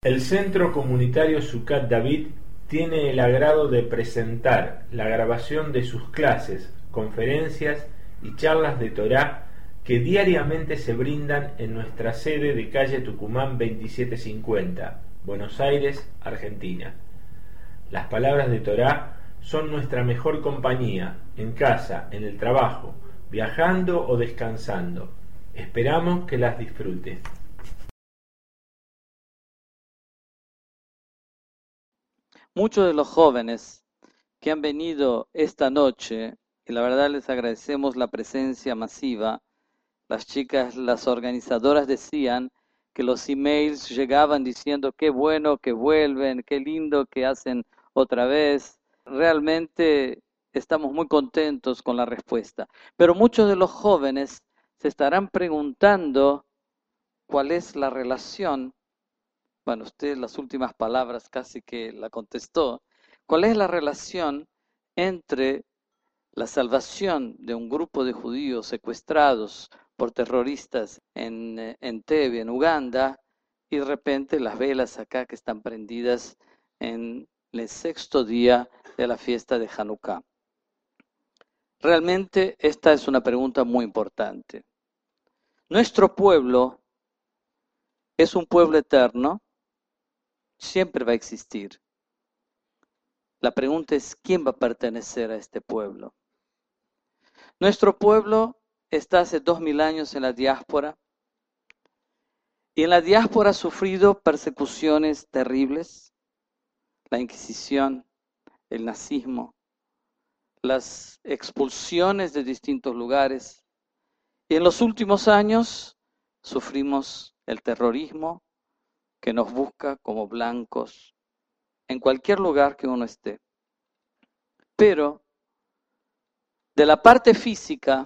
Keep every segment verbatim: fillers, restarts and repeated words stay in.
El Centro Comunitario Sucat David tiene el agrado de presentar la grabación de sus clases, conferencias y charlas de Torá que diariamente se brindan en nuestra sede de calle Tucumán veintisiete cincuenta, Buenos Aires, Argentina. Las palabras de Torá son nuestra mejor compañía, en casa, en el trabajo, viajando o descansando. Esperamos que las disfrute. Muchos de los jóvenes que han venido esta noche, y la verdad les agradecemos la presencia masiva, las chicas, las organizadoras decían que los emails llegaban diciendo qué bueno que vuelven, qué lindo que hacen otra vez. Realmente estamos muy contentos con la respuesta. Pero muchos de los jóvenes se estarán preguntando cuál es la relación. Bueno, usted las últimas palabras casi que la contestó. ¿Cuál es la relación entre la salvación de un grupo de judíos secuestrados por terroristas en Entebbe, en Uganda, y de repente las velas acá que están prendidas en el sexto día de la fiesta de Hanukkah? Realmente esta es una pregunta muy importante. Nuestro pueblo es un pueblo eterno, siempre va a existir. La pregunta es, ¿quién va a pertenecer a este pueblo? Nuestro pueblo está hace dos mil años en la diáspora, y en la diáspora ha sufrido persecuciones terribles, la Inquisición, el nazismo, las expulsiones de distintos lugares, y en los últimos años sufrimos el terrorismo que nos busca como blancos en cualquier lugar que uno esté. Pero de la parte física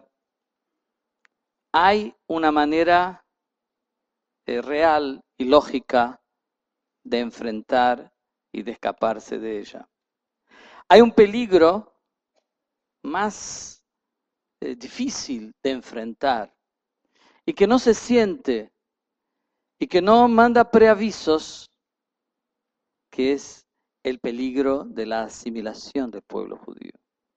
hay una manera eh, real y lógica de enfrentar y de escaparse de ella. Hay un peligro más eh, difícil de enfrentar y que no se siente y que no manda preavisos, que es el peligro de la asimilación del pueblo judío.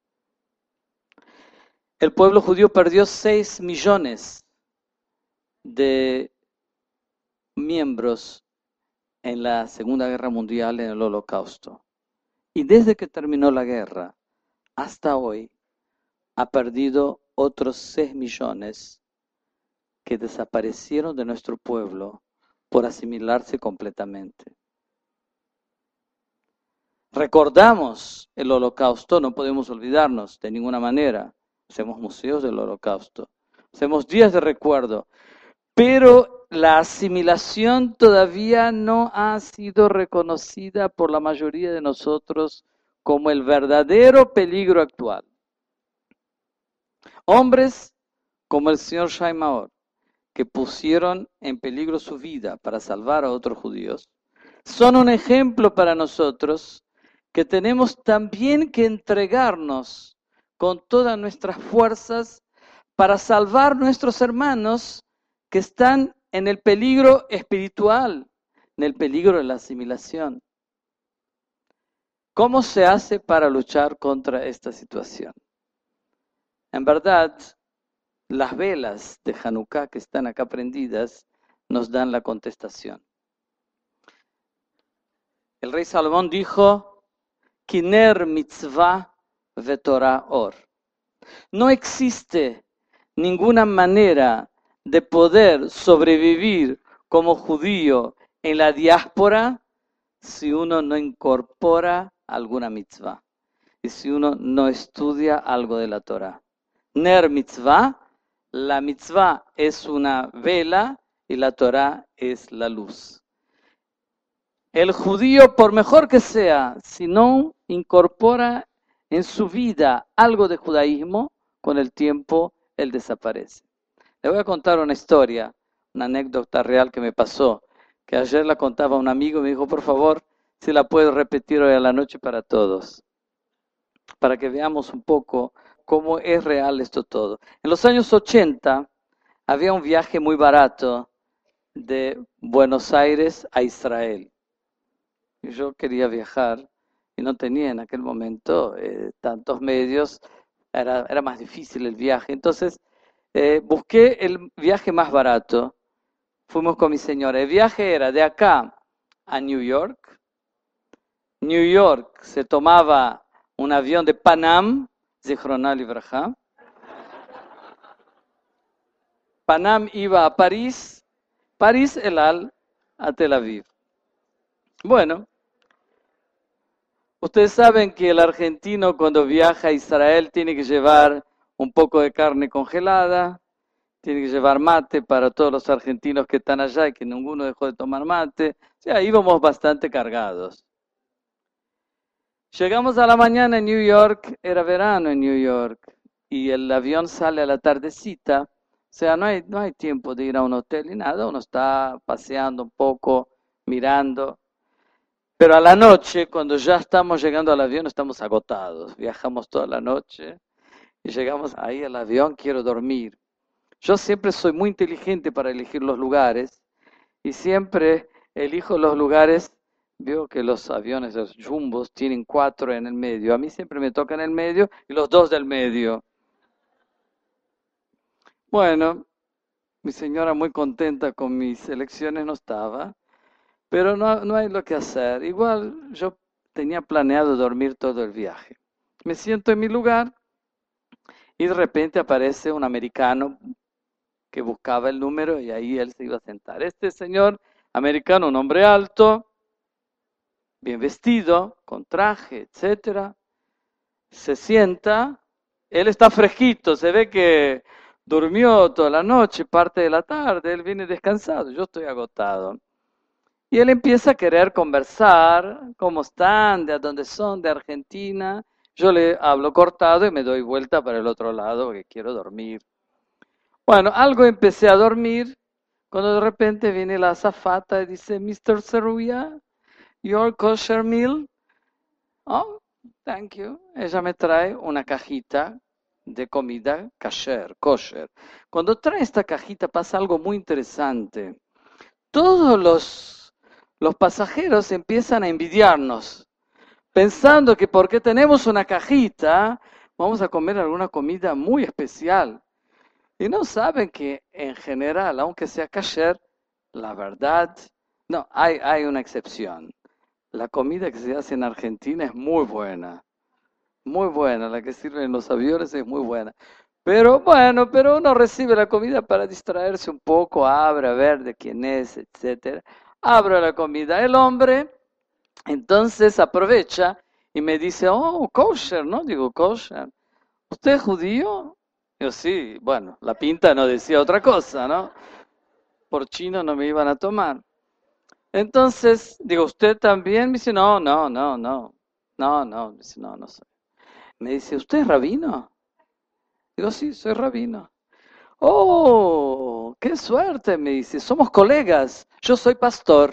El pueblo judío perdió seis millones de miembros en la Segunda Guerra Mundial, en el Holocausto. Y desde que terminó la guerra hasta hoy, ha perdido otros seis millones que desaparecieron de nuestro pueblo por asimilarse completamente. Recordamos el Holocausto, no podemos olvidarnos de ninguna manera. Hacemos museos del Holocausto, hacemos días de recuerdo, pero la asimilación todavía no ha sido reconocida por la mayoría de nosotros como el verdadero peligro actual. Hombres como el señor Shai Maor, que pusieron en peligro su vida para salvar a otros judíos, son un ejemplo para nosotros que tenemos también que entregarnos con todas nuestras fuerzas para salvar a nuestros hermanos que están en el peligro espiritual, en el peligro de la asimilación. ¿Cómo se hace para luchar contra esta situación? En verdad, las velas de Hanukkah que están acá prendidas nos dan la contestación. El rey Salomón dijo, Kiner mitzvah vetorah or. No existe ninguna manera de poder sobrevivir como judío en la diáspora si uno no incorpora alguna mitzvah y si uno no estudia algo de la Torah. Ner mitzvah, la mitzvah es una vela y la Torah es la luz. El judío, por mejor que sea, si no incorpora en su vida algo de judaísmo, con el tiempo él desaparece. Le voy a contar una historia, una anécdota real que me pasó, que ayer la contaba un amigo y me dijo, por favor, si la puedo repetir hoy a la noche para todos, para que veamos un poco cómo es real esto todo. En los años ochenta había un viaje muy barato de Buenos Aires a Israel. y yo quería viajar y no tenía en aquel momento eh, tantos medios, era, era más difícil el viaje. Entonces eh, busqué el viaje más barato, fuimos con mi señora. El viaje era de acá a New York. New York se tomaba un avión de Panam, Zichroná Libraja. Panam iba a París, París El Al a Tel Aviv. Bueno, ustedes saben que el argentino cuando viaja a Israel tiene que llevar un poco de carne congelada, tiene que llevar mate para todos los argentinos que están allá y que ninguno dejó de tomar mate. O sea, íbamos bastante cargados. Llegamos a la mañana en New York, era verano en New York, y el avión sale a la tardecita. O sea, no hay, no hay tiempo de ir a un hotel ni nada, uno está paseando un poco, mirando. Pero a la noche, cuando ya estamos llegando al avión, estamos agotados. Viajamos toda la noche y llegamos ahí al avión, quiero dormir. Yo siempre soy muy inteligente para elegir los lugares y siempre elijo los lugares. Veo que los aviones, los jumbos, tienen cuatro en el medio. A mí siempre me toca en el medio y los dos del medio. Bueno, mi señora muy contenta con mis elecciones no estaba, pero no, no hay lo que hacer. Igual yo tenía planeado dormir todo el viaje. Me siento en mi lugar y de repente aparece un americano que buscaba el número y ahí él se iba a sentar. Este señor americano, un hombre alto, bien vestido, con traje, etcétera, se sienta. Él está fresquito, se ve que durmió toda la noche, parte de la tarde, él viene descansado, yo estoy agotado. Y él empieza a querer conversar, cómo están, de dónde son, de Argentina. Yo le hablo cortado y me doy vuelta para el otro lado porque quiero dormir. Bueno, algo empecé a dormir, cuando de repente viene la azafata y dice, mister Cerulla, your kosher meal. Oh, thank you. Ella me trae una cajita de comida kasher, kosher. Cuando trae esta cajita pasa algo muy interesante. Todos los, los pasajeros empiezan a envidiarnos, pensando que porque tenemos una cajita, vamos a comer alguna comida muy especial. Y no saben que en general, aunque sea kasher, la verdad, no, hay, hay una excepción. La comida que se hace en Argentina es muy buena, muy buena, la que sirven en los aviones es muy buena. Pero bueno, pero uno recibe la comida para distraerse un poco, abre a ver de quién es, etcétera. Abro la comida, el hombre, entonces aprovecha y me dice, oh, kosher, ¿no? Digo, kosher. ¿Usted es judío? Yo sí, bueno, la pinta no decía otra cosa, ¿no? Por chino no me iban a tomar. Entonces, digo, ¿usted también? Me dice, no, no, no, no, no, no, me dice, no, no soy. Me dice, ¿usted es rabino? Digo, sí, soy rabino. Oh, qué suerte, me dice, somos colegas, yo soy pastor.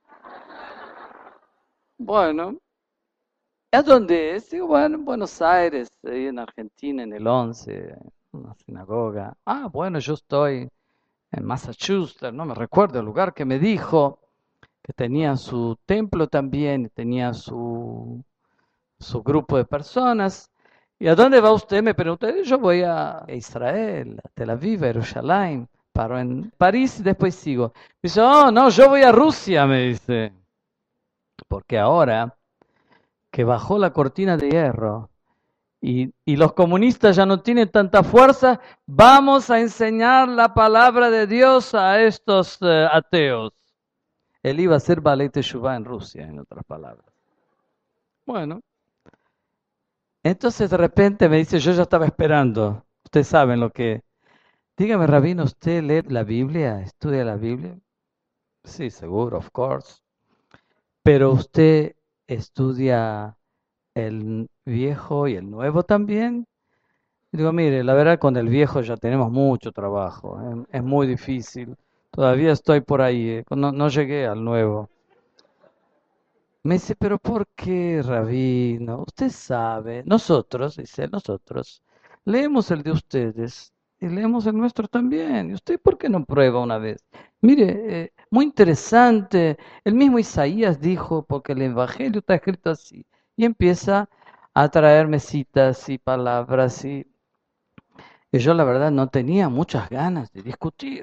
Bueno, ¿a dónde es? Digo, bueno, en Buenos Aires, ahí en Argentina, en el once, una sinagoga. Ah, bueno, yo estoy en Massachusetts, no me recuerdo el lugar que me dijo, que tenía su templo también, tenía su, su grupo de personas. ¿Y a dónde va usted? Me pregunté. Yo voy a Israel, a Tel Aviv, a Jerusalén, paro en París y después sigo. Me dice, oh, no, yo voy a Rusia, me dice. Porque ahora que bajó la cortina de hierro y, y los comunistas ya no tienen tanta fuerza, vamos a enseñar la palabra de Dios a estos uh, ateos. Él iba a hacer Balei Teshuvah en Rusia, en otras palabras. Bueno, entonces de repente me dice, yo ya estaba esperando. Ustedes saben lo que... Dígame, rabino, ¿usted lee la Biblia? ¿Estudia la Biblia? Sí, seguro, of course. Pero usted estudia el viejo y el nuevo también. Y digo, mire, la verdad con el viejo ya tenemos mucho trabajo. Es, es muy difícil. Todavía estoy por ahí. eh, No, no llegué al nuevo. Me dice, pero ¿por qué, rabino? Usted sabe, nosotros, dice, nosotros, leemos el de ustedes y leemos el nuestro también. ¿Y usted por qué no prueba una vez? Mire, eh, muy interesante. El mismo Isaías dijo, porque el Evangelio está escrito así, y empieza a traerme citas y palabras, y, y yo la verdad no tenía muchas ganas de discutir.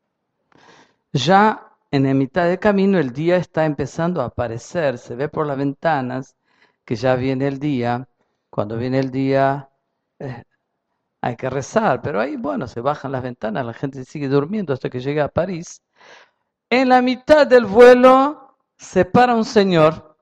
Ya en la mitad del camino el día está empezando a aparecer, se ve por las ventanas que ya viene el día. Cuando viene el día eh, hay que rezar, pero ahí, bueno, se bajan las ventanas, la gente sigue durmiendo hasta que llega a París. En la mitad del vuelo se para un señor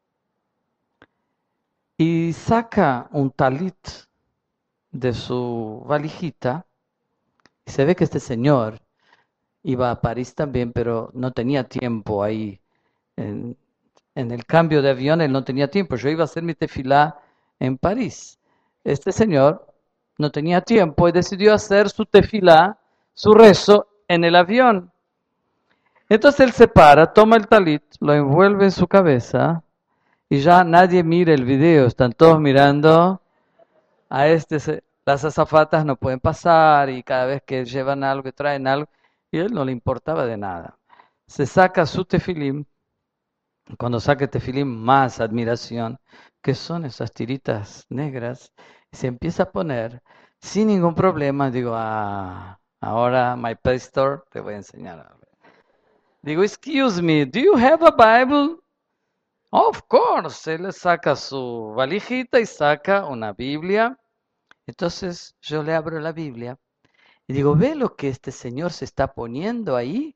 y saca un talit de su valijita y se ve que este señor iba a París también, pero no tenía tiempo ahí. En, en el cambio de avión él no tenía tiempo. Yo iba a hacer mi tefilá en París. Este señor no tenía tiempo y decidió hacer su tefilá, su rezo, en el avión. Entonces él se para, toma el talit, lo envuelve en su cabeza y ya nadie mira el video, están todos mirando a este, se- las azafatas no pueden pasar y cada vez que llevan algo, que traen algo, y a él no le importaba de nada. Se saca su tefilim, cuando saca el tefilim más admiración, que son esas tiritas negras, y se empieza a poner sin ningún problema, digo, ah, ahora my pastor te voy a enseñar algo. Digo, excuse me, do you have a Bible? Of course, él le saca su valijita y saca una Biblia. Entonces yo le abro la Biblia y digo, ¿ve lo que este señor se está poniendo ahí?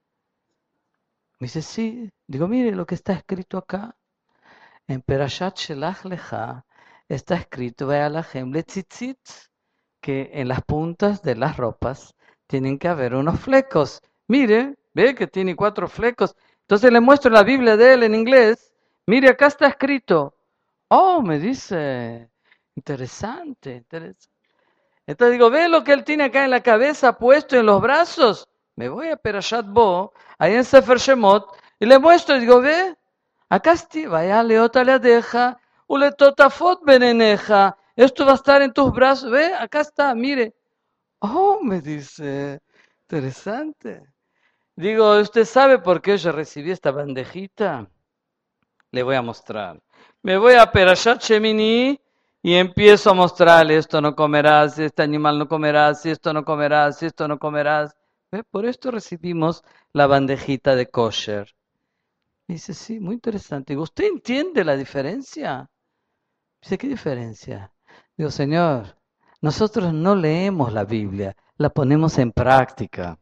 Me dice, sí. Digo, mire lo que está escrito acá. En Perashat Shelach Lecha está escrito, Ve'alahem letzitzit, que en las puntas de las ropas tienen que haber unos flecos. Mire, ve que tiene cuatro flecos. Entonces le muestro la Biblia de él en inglés. Mire, acá está escrito. Oh, me dice, interesante, interesante. Entonces digo, ¿ve lo que él tiene acá en la cabeza puesto en los brazos? Me voy a Perashat Bo, ahí en Sefer Shemot, y le muestro y digo, ¿ve? Acá está, vaya leota le deja, ule totafot beneneja. Esto va a estar en tus brazos, ¿ve? Acá está, mire. Oh, me dice, interesante. Digo, ¿usted sabe por qué yo recibí esta bandejita? Le voy a mostrar. Me voy a Perashat Shemini y empiezo a mostrarle, esto no comerás, este animal no comerás, esto no comerás, esto no comerás. ¿Ve? Por esto recibimos la bandejita de kosher. Me dice, sí, muy interesante. Digo, ¿usted entiende la diferencia? Dice, ¿qué diferencia? Digo, señor, nosotros no leemos la Biblia, la ponemos en práctica.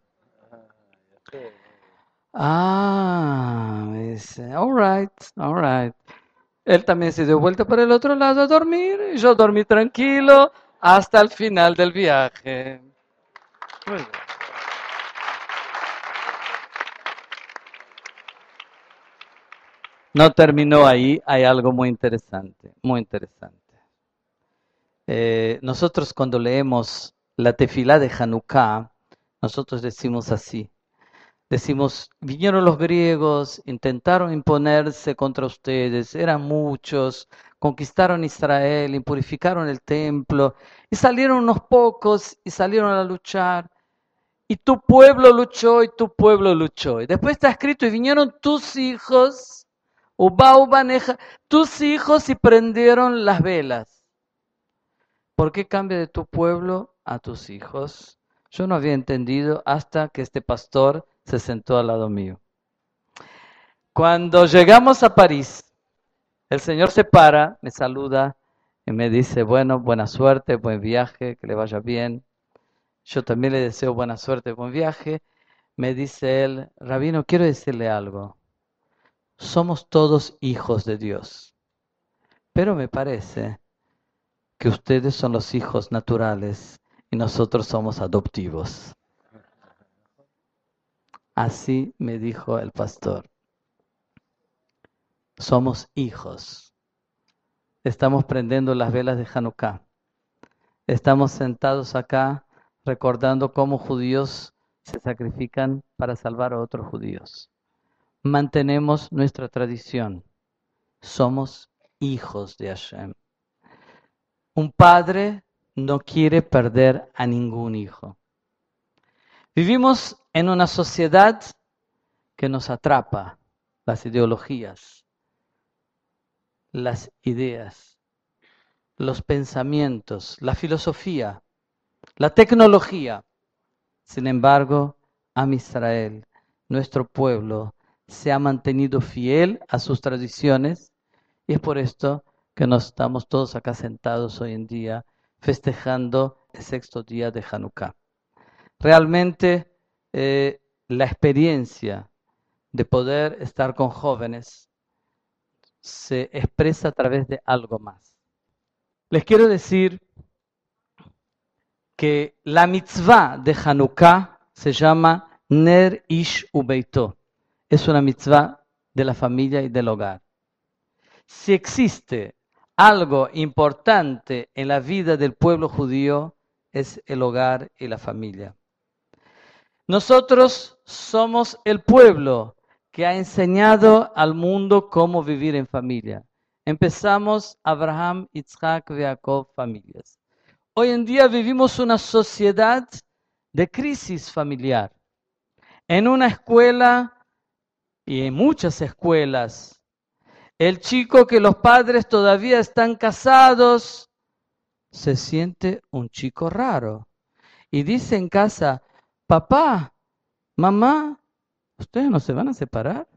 Ah, me dice, all right, all right. Él también se dio vuelta para el otro lado a dormir y yo dormí tranquilo hasta el final del viaje. Muy bien. No terminó ahí, hay algo muy interesante, muy interesante. Eh, nosotros cuando leemos la tefilá de Hanukkah, nosotros decimos así. Decimos, vinieron los griegos, intentaron imponerse contra ustedes, eran muchos, conquistaron Israel, impurificaron el templo, y salieron unos pocos y salieron a luchar. Y tu pueblo luchó y tu pueblo luchó. Y después está escrito, y vinieron tus hijos, Ubau Baneja, tus hijos y prendieron las velas. ¿Por qué cambia de tu pueblo a tus hijos? Yo no había entendido hasta que este pastor se sentó al lado mío. Cuando llegamos a París, el Señor se para, me saluda y me dice, bueno, buena suerte, buen viaje, que le vaya bien. Yo también le deseo buena suerte, buen viaje. Me dice él, Rabino, quiero decirle algo. Somos todos hijos de Dios, pero me parece que ustedes son los hijos naturales y nosotros somos adoptivos. Así me dijo el pastor. Somos hijos. Estamos prendiendo las velas de Hanukkah. Estamos sentados acá recordando cómo judíos se sacrifican para salvar a otros judíos. Mantenemos nuestra tradición. Somos hijos de Hashem. Un padre no quiere perder a ningún hijo. Vivimos en una sociedad que nos atrapa, las ideologías, las ideas, los pensamientos, la filosofía, la tecnología. Sin embargo, Am Israel, nuestro pueblo, se ha mantenido fiel a sus tradiciones y es por esto que nos estamos todos acá sentados hoy en día festejando el sexto día de Hanukkah. Realmente eh, la experiencia de poder estar con jóvenes se expresa a través de algo más. Les quiero decir que la mitzvah de Hanukkah se llama Ner Ish Ubeito. Es una mitzvah de la familia y del hogar. Si existe algo importante en la vida del pueblo judío, es el hogar y la familia. Nosotros somos el pueblo que ha enseñado al mundo cómo vivir en familia. Empezamos Abraham, Isaac, Jacob, familias. Hoy en día vivimos una sociedad de crisis familiar. En una escuela y en muchas escuelas, el chico que los padres todavía están casados se siente un chico raro y dice en casa: papá, mamá, ¿ustedes no se van a separar?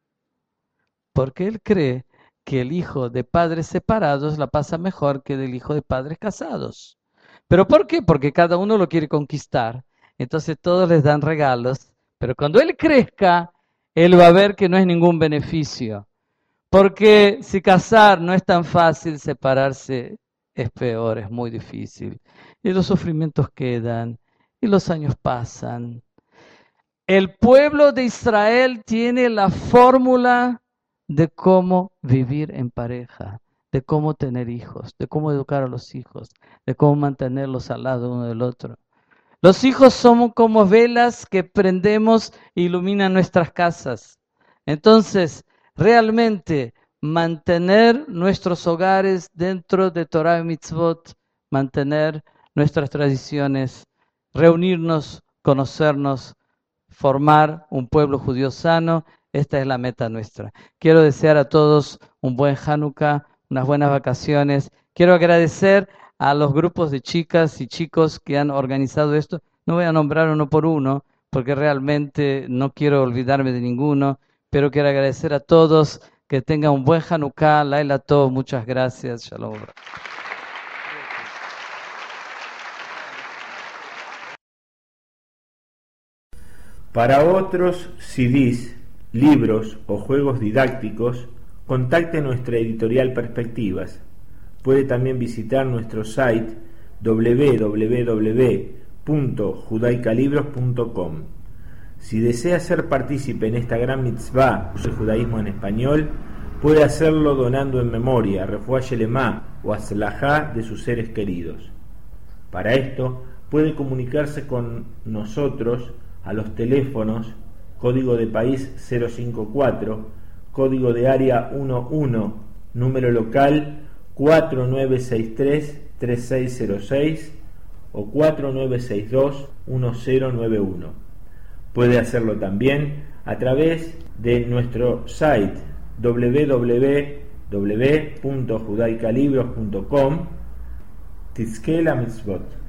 Porque él cree que el hijo de padres separados la pasa mejor que el hijo de padres casados. ¿Pero por qué? Porque cada uno lo quiere conquistar. Entonces todos les dan regalos. Pero cuando él crezca, él va a ver que no es ningún beneficio. Porque si casar no es tan fácil, separarse es peor, es muy difícil. Y los sufrimientos quedan, y los años pasan. El pueblo de Israel tiene la fórmula de cómo vivir en pareja, de cómo tener hijos, de cómo educar a los hijos, de cómo mantenerlos al lado uno del otro. Los hijos somos como velas que prendemos e iluminan nuestras casas. Entonces, realmente mantener nuestros hogares dentro de Torah y Mitzvot, mantener nuestras tradiciones, reunirnos, conocernos, formar un pueblo judío sano, esta es la meta nuestra. Quiero desear a todos un buen Hanukkah, unas buenas vacaciones. Quiero agradecer a los grupos de chicas y chicos que han organizado esto. No voy a nombrar uno por uno, porque realmente no quiero olvidarme de ninguno, pero quiero agradecer a todos, que tengan un buen Hanukkah, Laila Tov, muchas gracias, Shalom. Para otros C Ds, libros o juegos didácticos, contacte nuestra editorial Perspectivas. Puede también visitar nuestro site doble u doble u doble u punto judaicalibros punto com. Si desea ser partícipe en esta gran mitzvah, el judaísmo en español, puede hacerlo donando en memoria, refuá shelemá o aslajá de sus seres queridos. Para esto, puede comunicarse con nosotros a los teléfonos código de país cero cinco cuatro, código de área uno, número local cuatro nueve seis tres, tres seis cero seis o cuatro nueve seis dos, uno cero nueve uno. Puede hacerlo también a través de nuestro site doble u doble u doble u punto judaicalibros punto com. Tizke la mitzvot.